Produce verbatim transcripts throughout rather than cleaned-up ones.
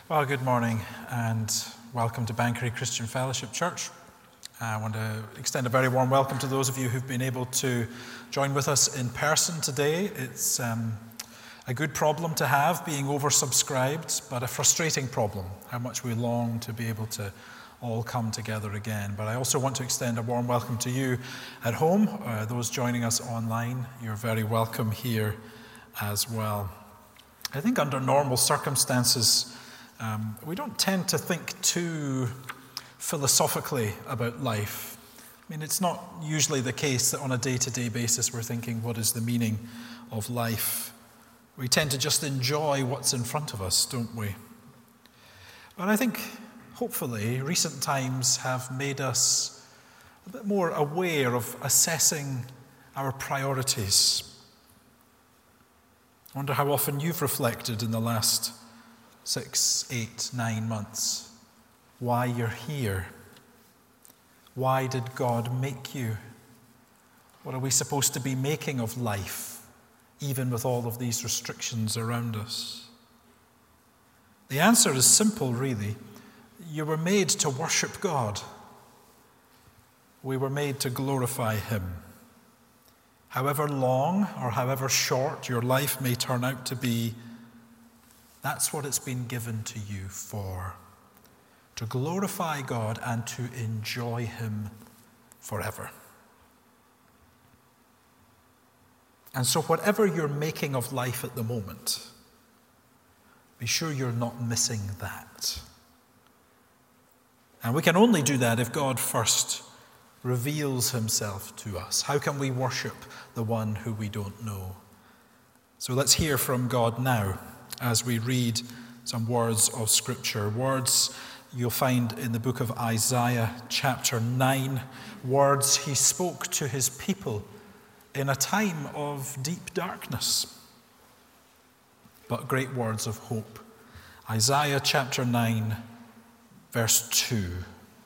Well, good morning and welcome to Banchory Christian Fellowship Church. I want to extend a very warm welcome to those of you who've been able to join with us in person today. It's um, a good problem to have, being oversubscribed, but a frustrating problem, how much we long to be able to all come together again. But I also want to extend a warm welcome to you at home, uh, those joining us online. You're very welcome here as well. I think under normal circumstances, Um, we don't tend to think too philosophically about life. I mean, it's not usually the case that on a day-to-day basis we're thinking, what is the meaning of life? We tend to just enjoy what's in front of us, don't we? But I think, hopefully, recent times have made us a bit more aware of assessing our priorities. I wonder how often you've reflected in the last six, eight, nine months, why you're here. Why did God make you? What are we supposed to be making of life, even with all of these restrictions around us? The answer is simple, really. You were made to worship God. We were made to glorify Him. However long or however short your life may turn out to be, that's what it's been given to you for, to glorify God and to enjoy Him forever. And so whatever you're making of life at the moment, be sure you're not missing that. And we can only do that if God first reveals Himself to us. How can we worship the one who we don't know? So let's hear from God now, as we read some words of Scripture. Words you'll find in the book of Isaiah chapter nine. Words He spoke to His people in a time of deep darkness, but great words of hope. Isaiah chapter nine, verse two.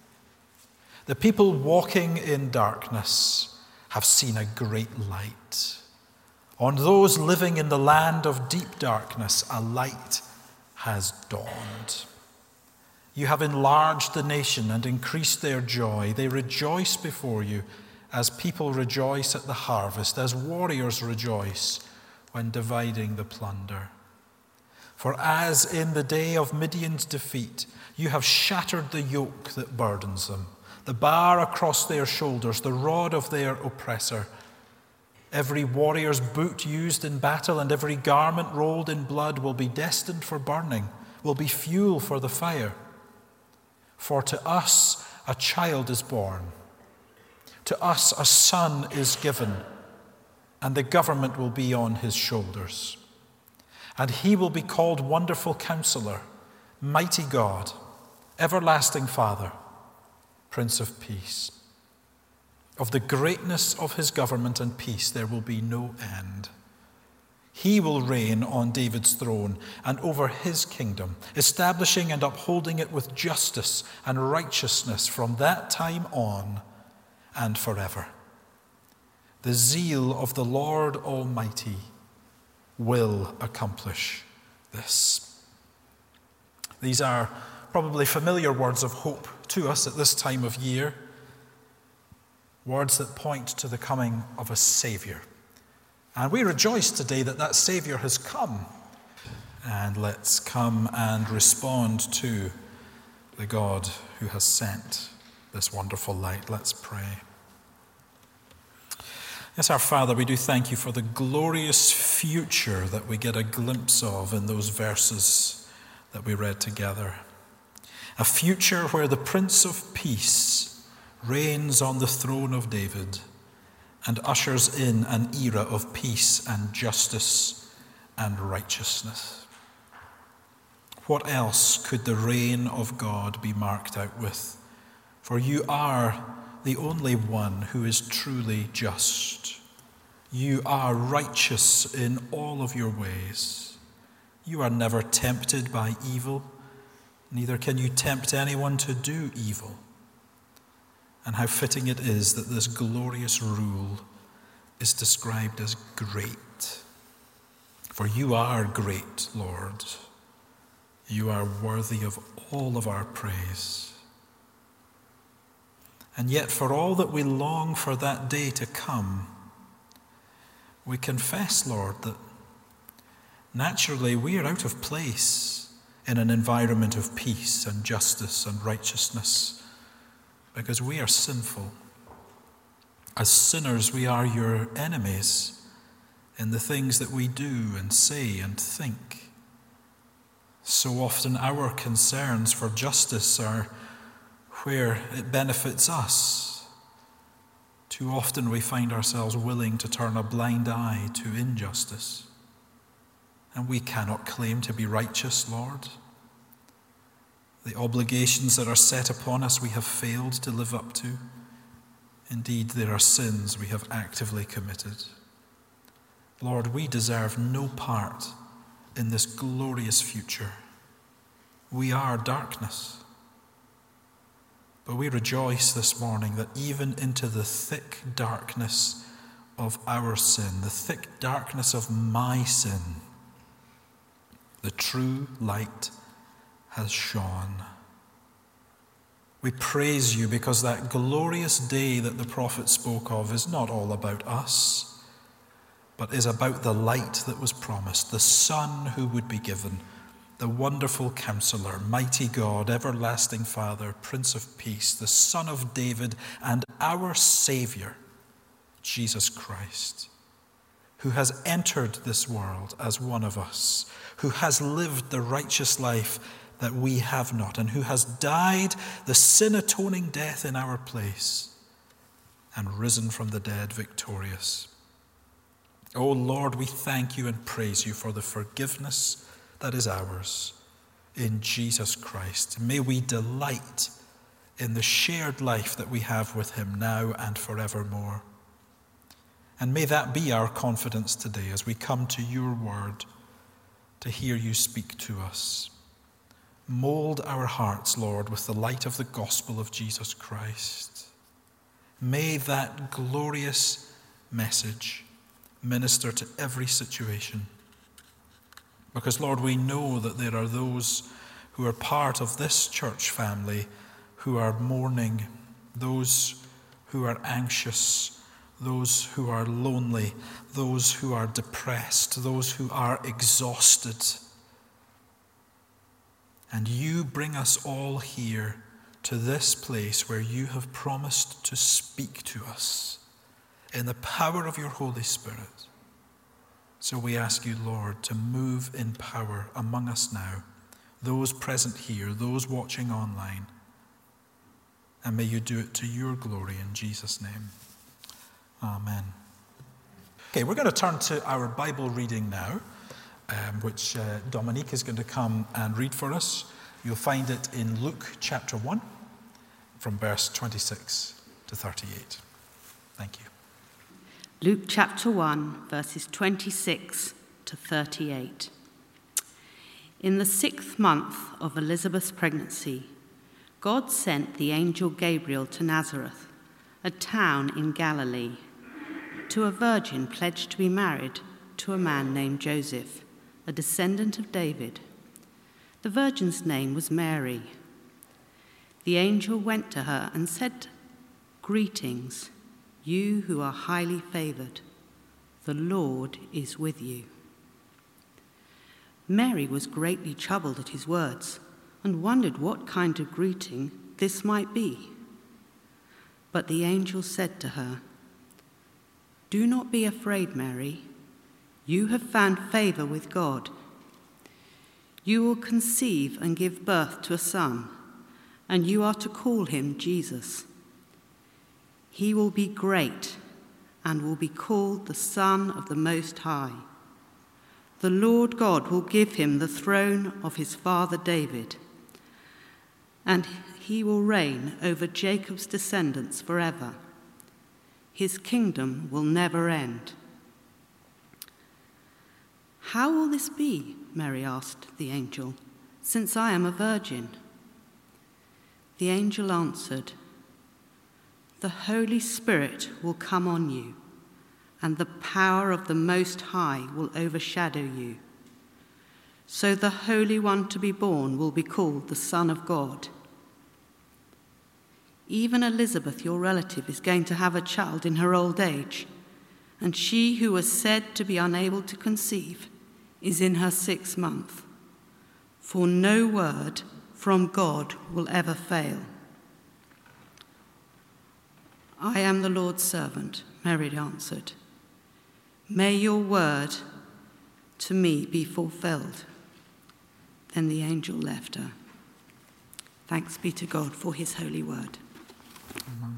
The people walking in darkness have seen a great light. On those living in the land of deep darkness, a light has dawned. You have enlarged the nation and increased their joy. They rejoice before you as people rejoice at the harvest, as warriors rejoice when dividing the plunder. For as in the day of Midian's defeat, you have shattered the yoke that burdens them, the bar across their shoulders, the rod of their oppressor. Every warrior's boot used in battle and every garment rolled in blood will be destined for burning, will be fuel for the fire. For to us a child is born, to us a son is given, and the government will be on his shoulders. And he will be called Wonderful Counselor, Mighty God, Everlasting Father, Prince of Peace. Of the greatness of his government and peace there will be no end. He will reign on David's throne and over his kingdom, establishing and upholding it with justice and righteousness from that time on and forever. The zeal of the Lord Almighty will accomplish this. These are probably familiar words of hope to us at this time of year. Words that point to the coming of a Savior. And we rejoice today that that Savior has come. And let's come and respond to the God who has sent this wonderful light. Let's pray. Yes, our Father, we do thank you for the glorious future that we get a glimpse of in those verses that we read together. A future where the Prince of Peace reigns on the throne of David and ushers in an era of peace and justice and righteousness. What else could the reign of God be marked out with? For you are the only one who is truly just. You are righteous in all of your ways. You are never tempted by evil, neither can you tempt anyone to do evil. And how fitting it is that this glorious rule is described as great. For you are great, Lord. You are worthy of all of our praise. And yet, for all that we long for that day to come, we confess, Lord, that naturally we are out of place in an environment of peace and justice and righteousness because we are sinful. As sinners, we are your enemies in the things that we do and say and think. So often our concerns for justice are where it benefits us. Too often we find ourselves willing to turn a blind eye to injustice. And we cannot claim to be righteous, Lord. The obligations that are set upon us we have failed to live up to. Indeed, there are sins we have actively committed. Lord, we deserve no part in this glorious future. We are darkness. But we rejoice this morning that even into the thick darkness of our sin, the thick darkness of my sin, the true light has shone. We praise you because that glorious day that the prophet spoke of is not all about us, but is about the light that was promised, the Son who would be given, the wonderful Counselor, mighty God, everlasting Father, Prince of Peace, the Son of David, and our Savior, Jesus Christ, who has entered this world as one of us, who has lived the righteous life that we have not, and who has died the sin-atoning death in our place, and risen from the dead victorious. O Lord, we thank you and praise you for the forgiveness that is ours in Jesus Christ. May we delight in the shared life that we have with him now and forevermore. And may that be our confidence today as we come to your word to hear you speak to us. Mold our hearts, Lord, with the light of the gospel of Jesus Christ. May that glorious message minister to every situation. Because, Lord, we know that there are those who are part of this church family who are mourning, those who are anxious, those who are lonely, those who are depressed, those who are exhausted. And you bring us all here to this place where you have promised to speak to us in the power of your Holy Spirit. So we ask you, Lord, to move in power among us now, those present here, those watching online. And may you do it to your glory in Jesus' name. Amen. Okay, we're going to turn to our Bible reading now, um, which uh, Dominique is going to come and read for us. You'll find it in Luke chapter one, from verse twenty-six to thirty-eight. Thank you. Luke chapter one, verses twenty-six to thirty-eight. In the sixth month of Elizabeth's pregnancy, God sent the angel Gabriel to Nazareth, a town in Galilee, to a virgin pledged to be married to a man named Joseph, a descendant of David. The virgin's name was Mary. The angel went to her and said, "Greetings, you who are highly favored. The Lord is with you." Mary was greatly troubled at his words and wondered what kind of greeting this might be. But the angel said to her, "Do not be afraid, Mary. You have found favor with God. You will conceive and give birth to a son, and you are to call him Jesus. He will be great and will be called the Son of the Most High. The Lord God will give him the throne of his father David, and he will reign over Jacob's descendants forever. His kingdom will never end." "How will this be?" Mary asked the angel, "since I am a virgin?" The angel answered, "The Holy Spirit will come on you, and the power of the Most High will overshadow you. So the Holy One to be born will be called the Son of God. Even Elizabeth, your relative, is going to have a child in her old age, and she who was said to be unable to conceive is in her sixth month. For no word from God will ever fail. I am the Lord's servant, Mary answered. May your word to me be fulfilled. Then the angel left her. Thanks be to God for his holy word. Amen.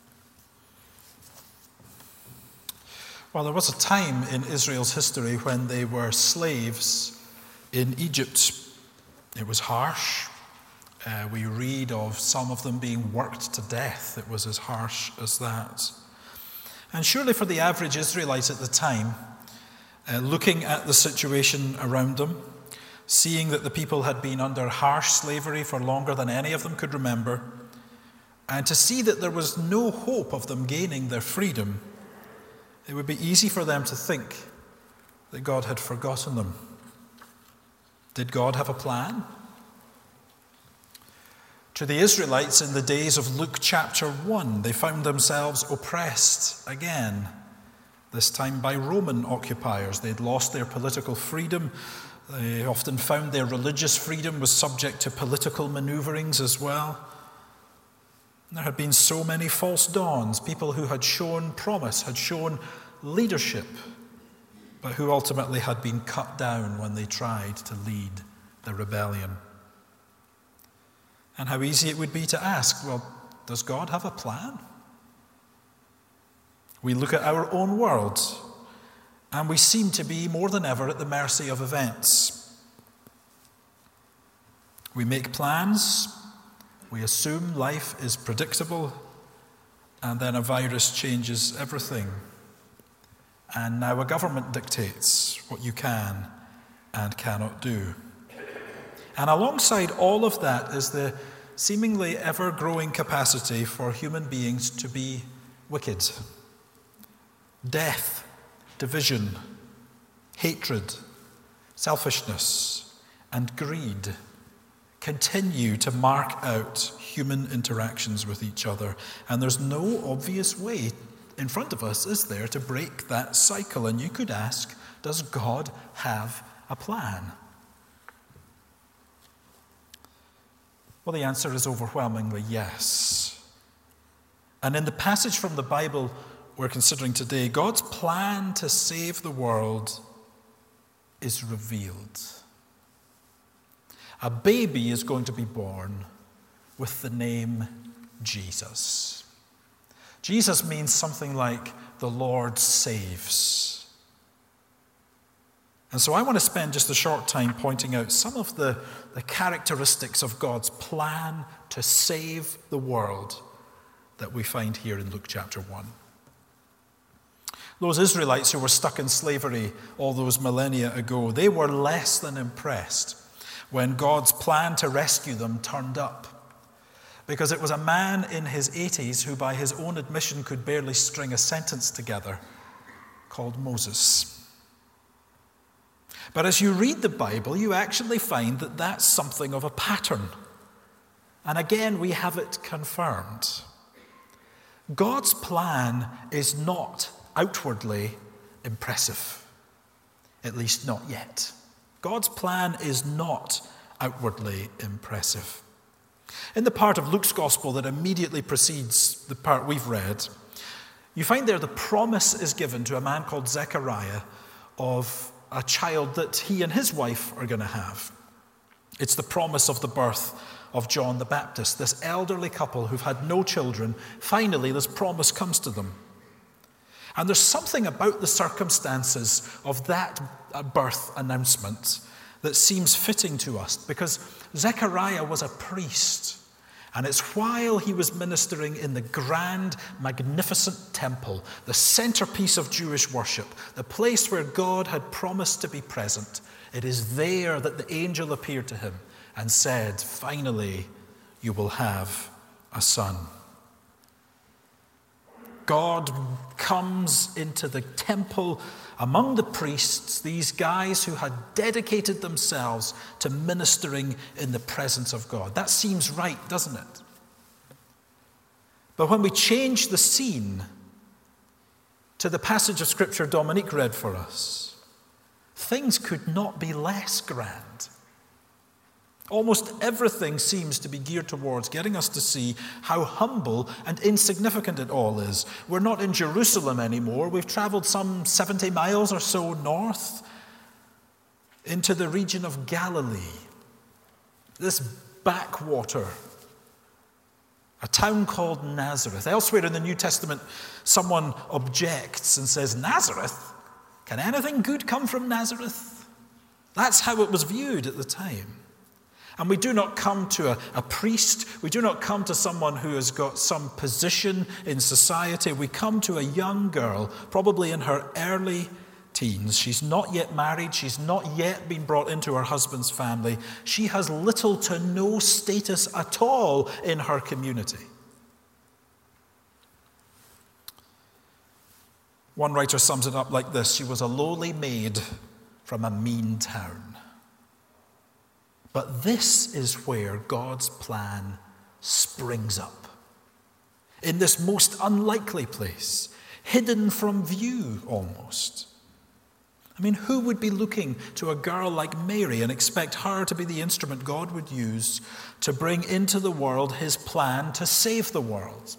Well, there was a time in Israel's history when they were slaves in Egypt. It was harsh. Uh, we read of some of them being worked to death. It was as harsh as that. And surely for the average Israelite at the time, uh, looking at the situation around them, seeing that the people had been under harsh slavery for longer than any of them could remember, and to see that there was no hope of them gaining their freedom, it would be easy for them to think that God had forgotten them. Did God have a plan? To the Israelites in the days of Luke chapter one, they found themselves oppressed again, this time by Roman occupiers. They'd lost their political freedom. They often found their religious freedom was subject to political maneuverings as well. There had been so many false dawns, people who had shown promise, had shown leadership, but who ultimately had been cut down when they tried to lead the rebellion. And how easy it would be to ask, well, does God have a plan? We look at our own world, and we seem to be more than ever at the mercy of events. We make plans, we assume life is predictable, and then a virus changes everything. And now a government dictates what you can and cannot do. And alongside all of that is the seemingly ever-growing capacity for human beings to be wicked. Death, division, hatred, selfishness, and greed continue to mark out human interactions with each other. And there's no obvious way in front of us, is there, to break that cycle? And you could ask, does God have a plan? Well, the answer is overwhelmingly yes. And in the passage from the Bible we're considering today, God's plan to save the world is revealed. A baby is going to be born with the name Jesus. Jesus means something like the Lord saves. And so I want to spend just a short time pointing out some of the, the characteristics of God's plan to save the world that we find here in Luke chapter one. Those Israelites who were stuck in slavery all those millennia ago, they were less than impressed when God's plan to rescue them turned up. Because it was a man in his eighties who, by his own admission, could barely string a sentence together, called Moses. But as you read the Bible, you actually find that that's something of a pattern. And again, we have it confirmed. God's plan is not outwardly impressive, at least not yet. God's plan is not outwardly impressive. In the part of Luke's gospel that immediately precedes the part we've read, you find there the promise is given to a man called Zechariah of a child that he and his wife are going to have. It's the promise of the birth of John the Baptist, this elderly couple who've had no children. Finally, this promise comes to them. And there's something about the circumstances of that birth announcement that seems fitting to us, because Zechariah was a priest, and it's while he was ministering in the grand, magnificent temple, the centerpiece of Jewish worship, the place where God had promised to be present, it is there that the angel appeared to him and said, "Finally, you will have a son." God comes into the temple among the priests, these guys who had dedicated themselves to ministering in the presence of God. That seems right, doesn't it? But when we change the scene to the passage of Scripture Dominique read for us, things could not be less grand. Almost everything seems to be geared towards getting us to see how humble and insignificant it all is. We're not in Jerusalem anymore. We've traveled some seventy miles or so north into the region of Galilee, this backwater, a town called Nazareth. Elsewhere in the New Testament, someone objects and says, Nazareth? Can anything good come from Nazareth? That's how it was viewed at the time. And we do not come to a, a priest. We do not come to someone who has got some position in society. We come to a young girl, probably in her early teens. She's not yet married. She's not yet been brought into her husband's family. She has little to no status at all in her community. One writer sums it up like this: she was a lowly maid from a mean town. But this is where God's plan springs up. In this most unlikely place, hidden from view almost. I mean, who would be looking to a girl like Mary and expect her to be the instrument God would use to bring into the world his plan to save the world?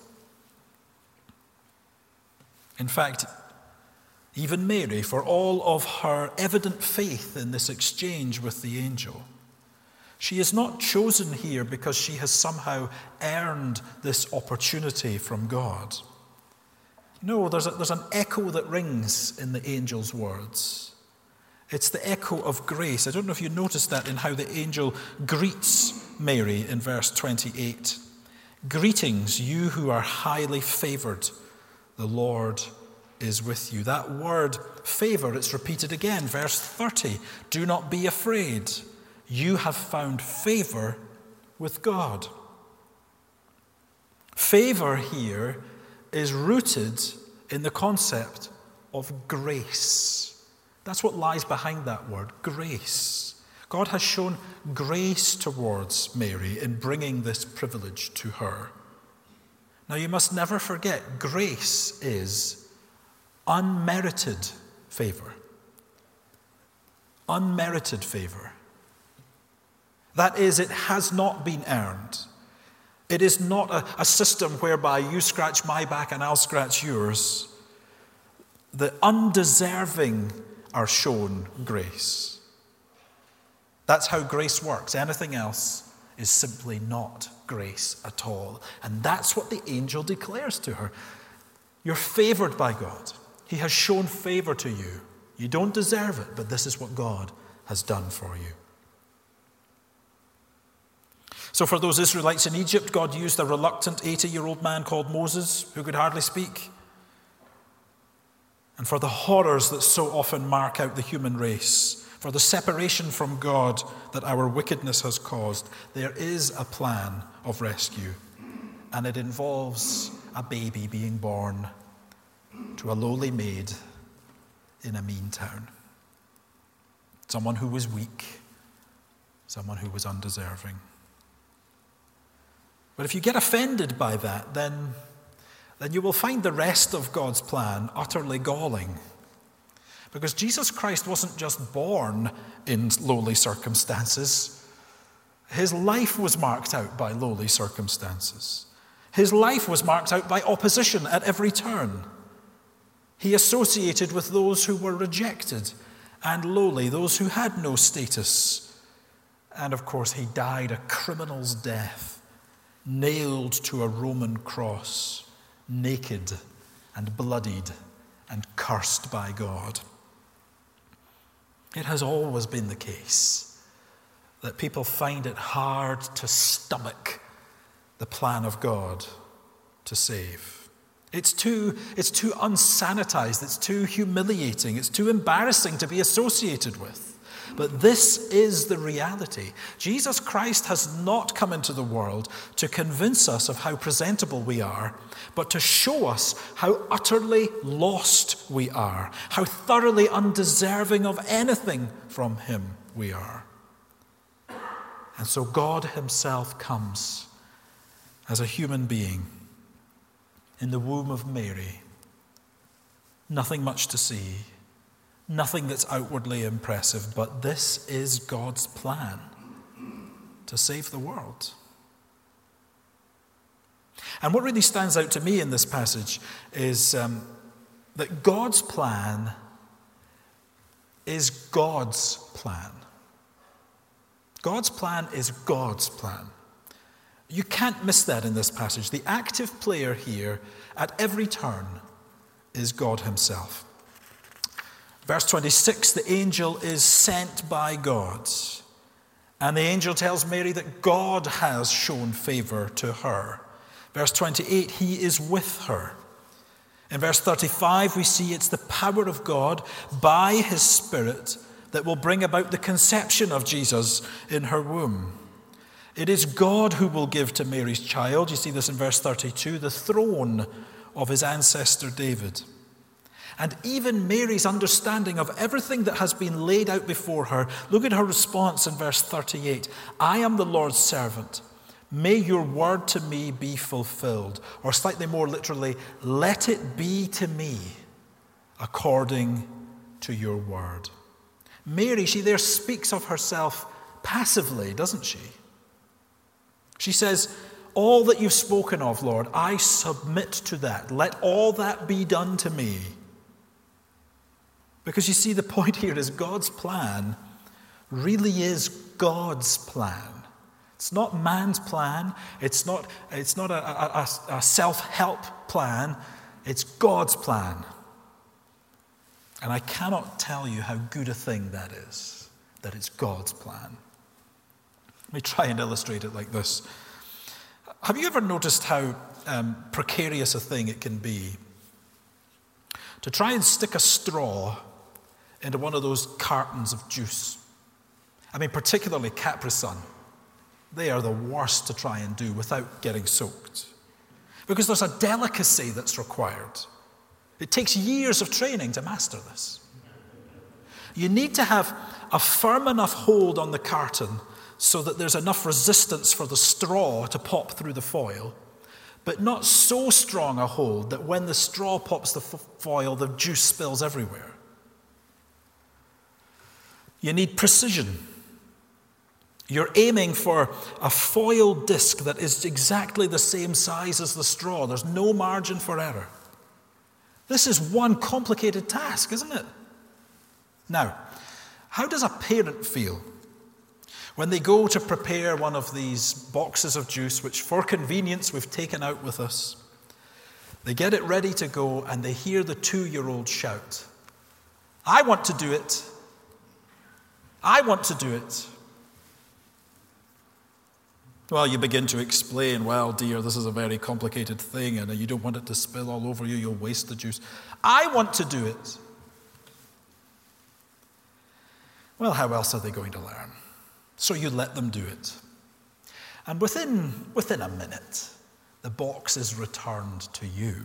In fact, even Mary, for all of her evident faith in this exchange with the angel, she is not chosen here because she has somehow earned this opportunity from God. No, there's, a, there's an echo that rings in the angel's words. It's the echo of grace. I don't know if you noticed that in how the angel greets Mary in verse twenty-eight. Greetings, you who are highly favored. The Lord is with you. That word favor, it's repeated again, verse thirty. Do not be afraid. You have found favor with God. Favor here is rooted in the concept of grace. That's what lies behind that word, grace. God has shown grace towards Mary in bringing this privilege to her. Now, you must never forget, grace is unmerited favor. Unmerited favor. That is, it has not been earned. It is not a, a system whereby you scratch my back and I'll scratch yours. The undeserving are shown grace. That's how grace works. Anything else is simply not grace at all. And that's what the angel declares to her. You're favored by God. He has shown favor to you. You don't deserve it, but this is what God has done for you. So for those Israelites in Egypt, God used a reluctant eighty-year-old man called Moses, who could hardly speak. And for the horrors that so often mark out the human race, for the separation from God that our wickedness has caused, there is a plan of rescue. And it involves a baby being born to a lowly maid in a mean town. Someone who was weak, someone who was undeserving. But if you get offended by that, then, then you will find the rest of God's plan utterly galling. Because Jesus Christ wasn't just born in lowly circumstances. His life was marked out by lowly circumstances. His life was marked out by opposition at every turn. He associated with those who were rejected and lowly, those who had no status. And of course, he died a criminal's death, nailed to a Roman cross, naked and bloodied and cursed by God. It has always been the case that people find it hard to stomach the plan of God to save. It's too, it's too unsanitized, it's too humiliating, it's too embarrassing to be associated with. But this is the reality. Jesus Christ has not come into the world to convince us of how presentable we are, but to show us how utterly lost we are, how thoroughly undeserving of anything from him we are. And so God himself comes as a human being in the womb of Mary. Nothing much to see, nothing that's outwardly impressive, but this is God's plan to save the world. And what really stands out to me in this passage is um, that God's plan is God's plan. God's plan is God's plan. You can't miss that in this passage. The active player here at every turn is God himself. Verse twenty-six, the angel is sent by God. And the angel tells Mary that God has shown favor to her. Verse twenty-eight, he is with her. In verse thirty-five, we see it's the power of God by his Spirit that will bring about the conception of Jesus in her womb. It is God who will give to Mary's child, you see this in verse thirty-two, the throne of his ancestor David. And even Mary's understanding of everything that has been laid out before her, look at her response in verse thirty-eight. I am the Lord's servant. May your word to me be fulfilled. Or slightly more literally, let it be to me according to your word. Mary, she there speaks of herself passively, doesn't she? She says, all that you've spoken of, Lord, I submit to that. Let all that be done to me. Because you see, the point here is God's plan really is God's plan. It's not man's plan. It's not, it's not a, a, a self-help plan. It's God's plan. And I cannot tell you how good a thing that is, that it's God's plan. Let me try and illustrate it like this. Have you ever noticed how um, precarious a thing it can be to try and stick a straw into one of those cartons of juice? I mean, particularly Capri-Sun. They are the worst to try and do without getting soaked. Because there's a delicacy that's required. It takes years of training to master this. You need to have a firm enough hold on the carton so that there's enough resistance for the straw to pop through the foil, but not so strong a hold that when the straw pops the foil, the juice spills everywhere. You need precision. You're aiming for a foil disc that is exactly the same size as the straw. There's no margin for error. This is one complicated task, isn't it? Now, how does a parent feel when they go to prepare one of these boxes of juice, which for convenience we've taken out with us? They get it ready to go and they hear the two-year-old shout, I want to do it. I want to do it. Well, you begin to explain, well, dear, this is a very complicated thing and you don't want it to spill all over you, you'll waste the juice. I want to do it. Well, how else are they going to learn? So you let them do it. And within, within a minute, the box is returned to you.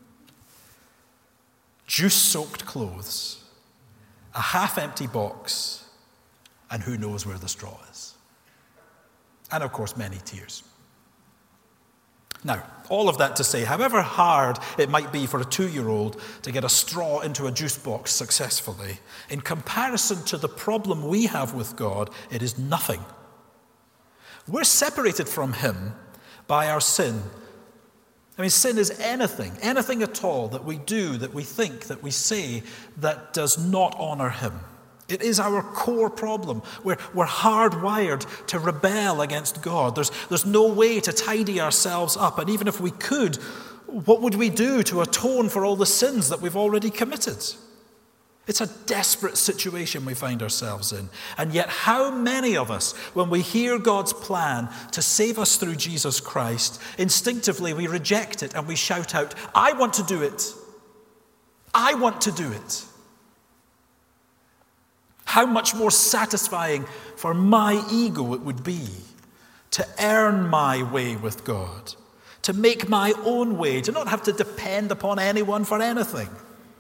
Juice-soaked clothes, a half-empty box, and who knows where the straw is. And of course, many tears. Now, all of that to say, however hard it might be for a two-year-old to get a straw into a juice box successfully, in comparison to the problem we have with God, it is nothing. We're separated from him by our sin. I mean, sin is anything, anything at all that we do, that we think, that we say, that does not honor him. It is our core problem. We're, we're hardwired to rebel against God. There's, there's no way to tidy ourselves up. And even if we could, what would we do to atone for all the sins that we've already committed? It's a desperate situation we find ourselves in. And yet how many of us, when we hear God's plan to save us through Jesus Christ, instinctively we reject it and we shout out, I want to do it. I want to do it. How much more satisfying for my ego it would be to earn my way with God, to make my own way, to not have to depend upon anyone for anything.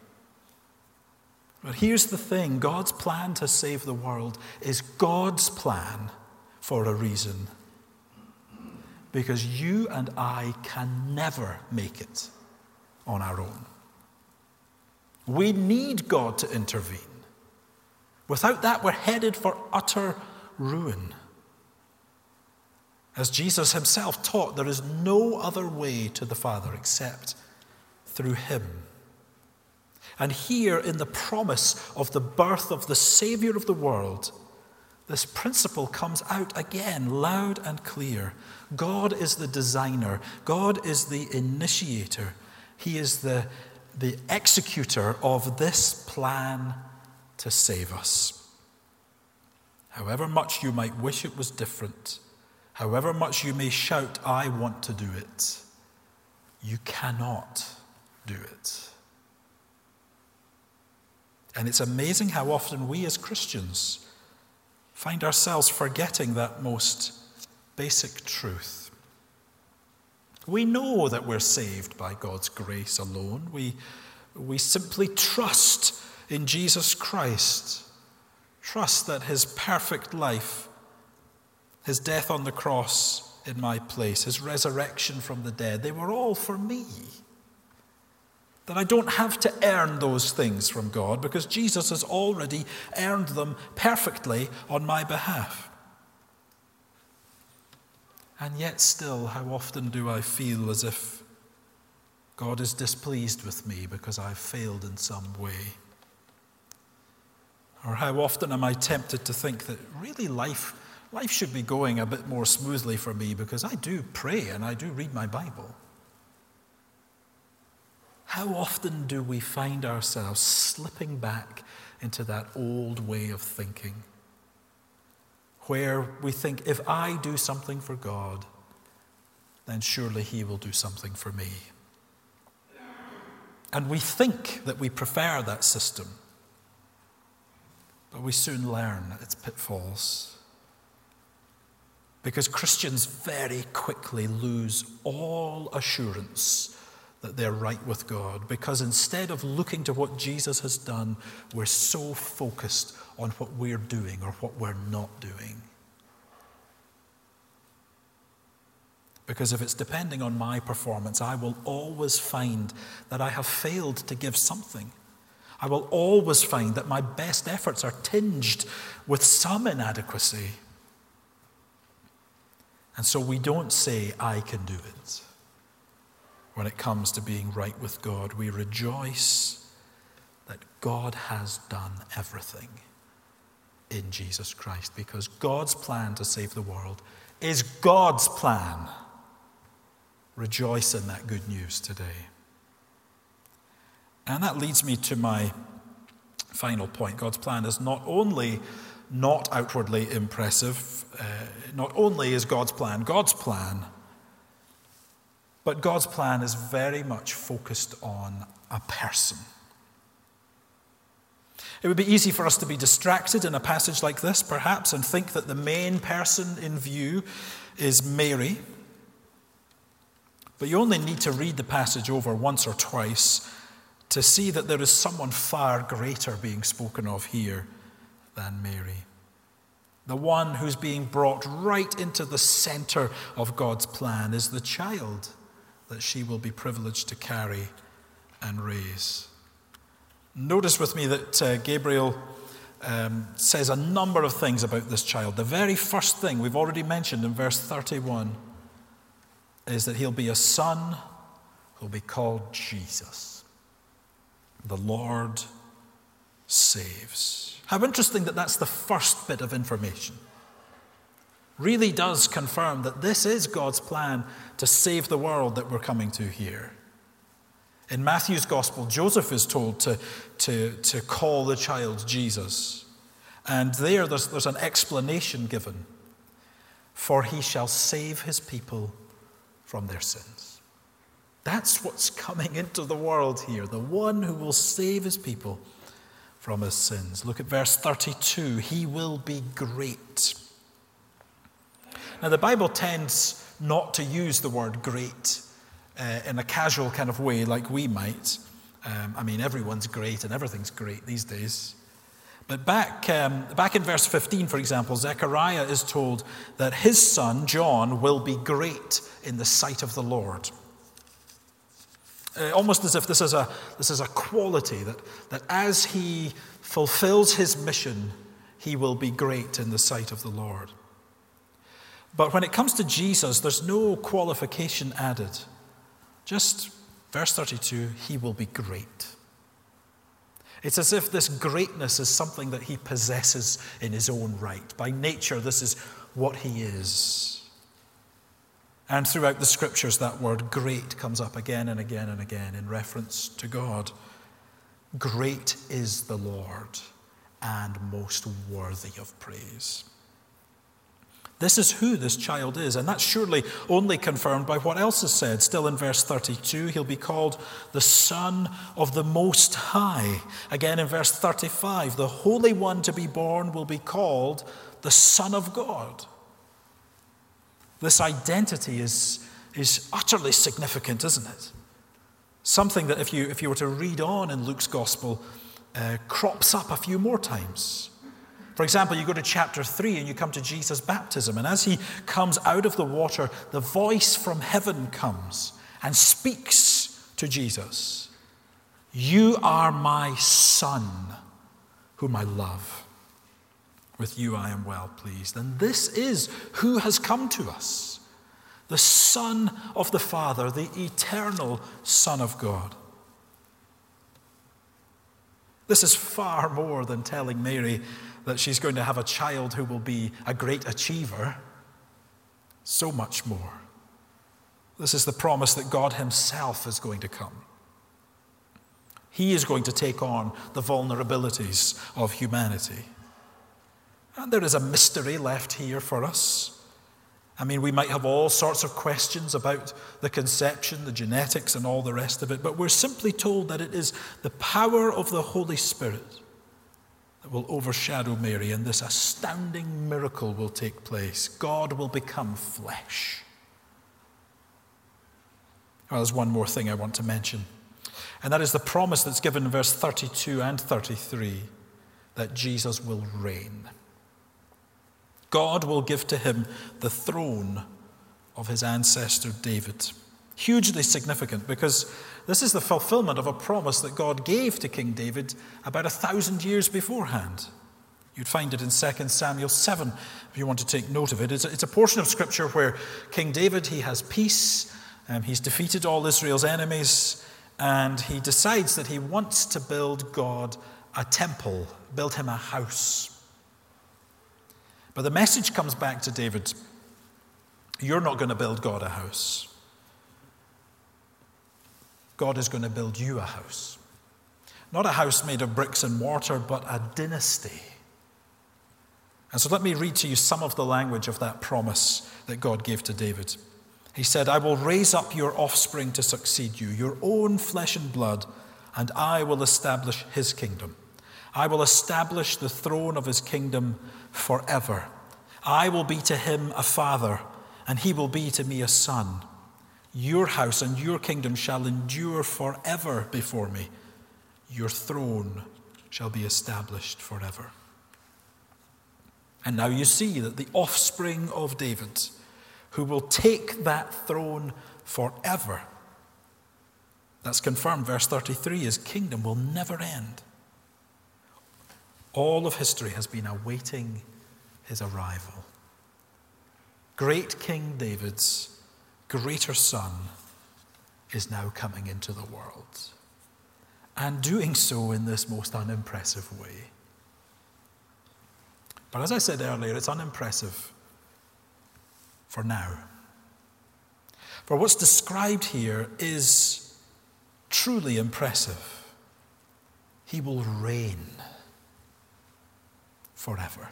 But here's the thing, God's plan to save the world is God's plan for a reason. Because you and I can never make it on our own. We need God to intervene. Without that, we're headed for utter ruin. As Jesus himself taught, there is no other way to the Father except through him. And here in the promise of the birth of the Savior of the world, this principle comes out again loud and clear. God is the designer. God is the initiator. He is the, the executor of this plan to save us. However much you might wish it was different, however much you may shout, I want to do it, you cannot do it. And it's amazing how often we as Christians find ourselves forgetting that most basic truth. We know that we're saved by God's grace alone. We, we simply trust in Jesus Christ. Trust that his perfect life, his death on the cross in my place, his resurrection from the dead, they were all for me. That I don't have to earn those things from God because Jesus has already earned them perfectly on my behalf. And yet still, how often do I feel as if God is displeased with me because I've failed in some way? Or how often am I tempted to think that really life, life should be going a bit more smoothly for me because I do pray and I do read my Bible. How often do we find ourselves slipping back into that old way of thinking, where we think, if I do something for God, then surely he will do something for me. And we think that we prefer that system, but we soon learn its pitfalls. Because Christians very quickly lose all assurance that they're right with God, because instead of looking to what Jesus has done, we're so focused on what we're doing or what we're not doing. Because if it's depending on my performance, I will always find that I have failed to give something. I will always find that my best efforts are tinged with some inadequacy. And so we don't say, I can do it. When it comes to being right with God, we rejoice that God has done everything in Jesus Christ, because God's plan to save the world is God's plan. Rejoice in that good news today. And that leads me to my final point. God's plan is not only not outwardly impressive, uh, not only is God's plan God's plan, but God's plan is very much focused on a person. It would be easy for us to be distracted in a passage like this, perhaps, and think that the main person in view is Mary. But you only need to read the passage over once or twice to see that there is someone far greater being spoken of here than Mary. The one who's being brought right into the center of God's plan is the child that she will be privileged to carry and raise. Notice with me that uh, Gabriel um, says a number of things about this child. The very first thing we've already mentioned in verse thirty-one is that he'll be a son who'll be called Jesus. The Lord saves. How interesting that that's the first bit of information. Really does confirm that this is God's plan to save the world that we're coming to here. In Matthew's gospel, Joseph is told to, to, to call the child Jesus. And there, there's, there's an explanation given. For he shall save his people from their sins. That's what's coming into the world here. The one who will save his people from his sins. Look at verse thirty-two. He will be great. Now, the Bible tends not to use the word great uh, in a casual kind of way like we might. Um, I mean, everyone's great and everything's great these days. But back, um, back in verse fifteen, for example, Zechariah is told that his son, John, will be great in the sight of the Lord. Uh, almost as if this is a, this is a quality that, that as he fulfills his mission, he will be great in the sight of the Lord. But when it comes to Jesus, there's no qualification added. Just verse thirty-two, he will be great. It's as if this greatness is something that he possesses in his own right. By nature, this is what he is. And throughout the scriptures, that word great comes up again and again and again in reference to God. Great is the Lord and most worthy of praise. This is who this child is, and that's surely only confirmed by what else is said. Still in verse thirty-two, he'll be called the Son of the Most High. Again in verse thirty-five, the Holy One to be born will be called the Son of God. This identity is, is utterly significant, isn't it? Something that if you, if you were to read on in Luke's Gospel, uh, crops up a few more times. For example, you go to chapter three and you come to Jesus' baptism, and as he comes out of the water, the voice from heaven comes and speaks to Jesus. You are my Son, whom I love. With you I am well pleased. And this is who has come to us, the Son of the Father, the eternal Son of God. This is far more than telling Mary that she's going to have a child who will be a great achiever. So much more. This is the promise that God himself is going to come. He is going to take on the vulnerabilities of humanity. And there is a mystery left here for us. I mean, we might have all sorts of questions about the conception, the genetics, and all the rest of it, but we're simply told that it is the power of the Holy Spirit that will overshadow Mary, and this astounding miracle will take place. God will become flesh. Well, there's one more thing I want to mention, and that is the promise that's given in verse thirty-two and thirty-three, that Jesus will reign. God will give to him the throne of his ancestor David. Hugely significant, because this is the fulfillment of a promise that God gave to King David about a thousand years beforehand. You'd find it in Second Samuel seven, if you want to take note of it. It's a, it's a portion of Scripture where King David, he has peace, um, he's defeated all Israel's enemies, and he decides that he wants to build God a temple, build him a house. But the message comes back to David, you're not going to build God a house. God is going to build you a house. Not a house made of bricks and mortar, but a dynasty. And so let me read to you some of the language of that promise that God gave to David. He said, I will raise up your offspring to succeed you, your own flesh and blood, and I will establish his kingdom. I will establish the throne of his kingdom forever. I will be to him a father, and he will be to me a son. Your house and your kingdom shall endure forever before me. Your throne shall be established forever. And now you see that the offspring of David, who will take that throne forever, that's confirmed, verse thirty-three, his kingdom will never end. All of history has been awaiting his arrival. Great King David's greater son is now coming into the world, and doing so in this most unimpressive way. But as I said earlier, it's unimpressive for now. For what's described here is truly impressive. He will reign forever.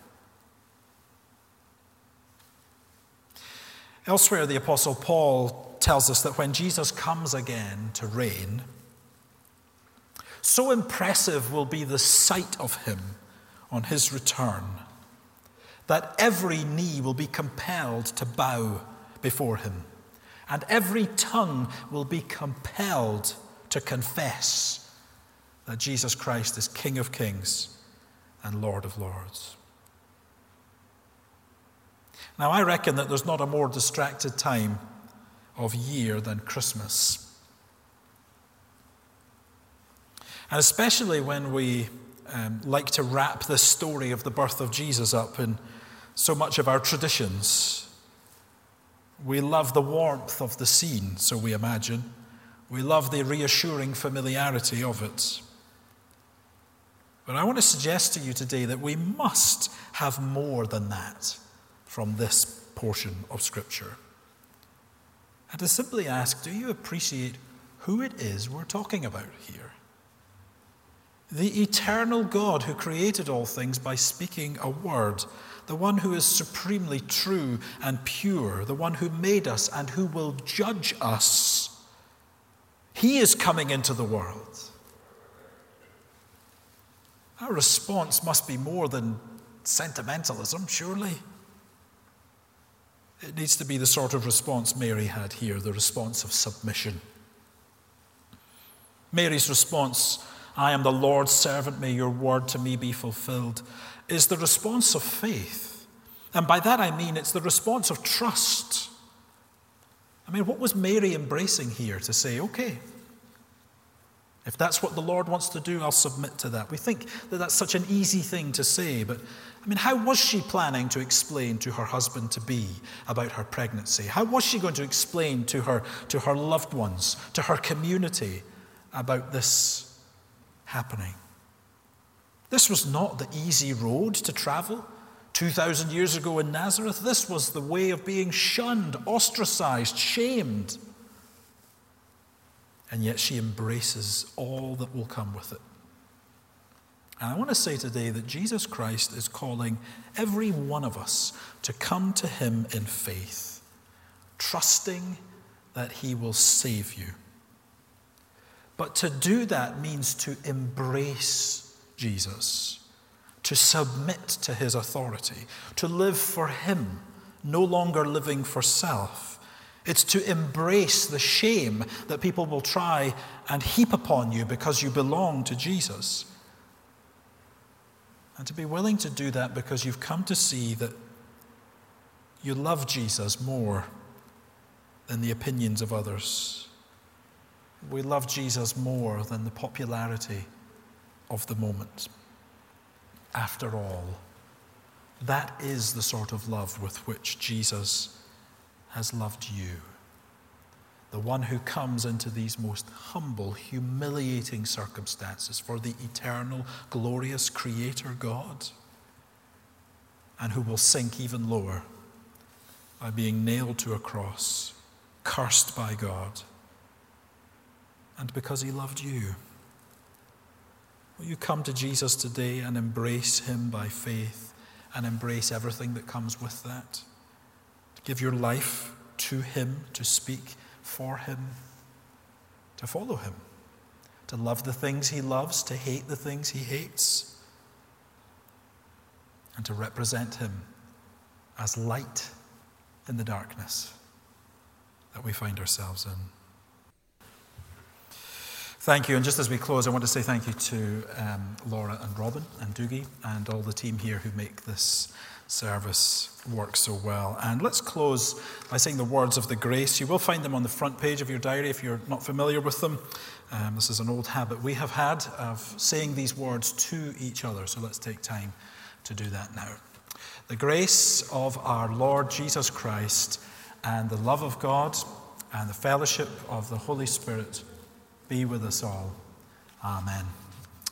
Elsewhere, the Apostle Paul tells us that when Jesus comes again to reign, So impressive will be the sight of him on his return that every knee will be compelled to bow before him, and every tongue will be compelled to confess that Jesus Christ is King of Kings and Lord of Lords. Now, I reckon that there's not a more distracted time of year than Christmas. And especially when we um, like to wrap the story of the birth of Jesus up in so much of our traditions. We love the warmth of the scene, so we imagine. We love the reassuring familiarity of it. But I want to suggest to you today that we must have more than that from this portion of Scripture. And to simply ask, do you appreciate who it is we're talking about here? The eternal God who created all things by speaking a word, the one who is supremely true and pure, the one who made us and who will judge us. He is coming into the world. Our response must be more than sentimentalism, surely. It needs to be the sort of response Mary had here, the response of submission. Mary's response, "I am the Lord's servant, may your word to me be fulfilled," is the response of faith. And by that I mean it's the response of trust. I mean, what was Mary embracing here to say, okay, if that's what the Lord wants to do, I'll submit to that. We think that that's such an easy thing to say, but I mean, how was she planning to explain to her husband-to-be about her pregnancy? How was she going to explain to her, to her loved ones, to her community about this happening? This was not the easy road to travel. two thousand years ago in Nazareth, this was the way of being shunned, ostracized, shamed. And yet she embraces all that will come with it. And I want to say today that Jesus Christ is calling every one of us to come to him in faith, trusting that he will save you. But to do that means to embrace Jesus, to submit to his authority, to live for him, no longer living for self. It's to embrace the shame that people will try and heap upon you because you belong to Jesus. And to be willing to do that because you've come to see that you love Jesus more than the opinions of others. We love Jesus more than the popularity of the moment. After all, that is the sort of love with which Jesus has loved you. The one who comes into these most humble, humiliating circumstances for the eternal, glorious Creator God, and who will sink even lower by being nailed to a cross, cursed by God, and because he loved you. Will you come to Jesus today and embrace him by faith and embrace everything that comes with that? To give your life to him, to speak for him, to follow him, to love the things he loves, to hate the things he hates, and to represent him as light in the darkness that we find ourselves in. Thank you. And just as we close, I want to say thank you to um, Laura and Robin and Doogie and all the team here who make this service work so well. And let's close by saying the words of the grace. You will find them on the front page of your diary if you're not familiar with them. Um, this is an old habit we have had of saying these words to each other. So let's take time to do that now. The grace of our Lord Jesus Christ and the love of God and the fellowship of the Holy Spirit be with us all. Amen.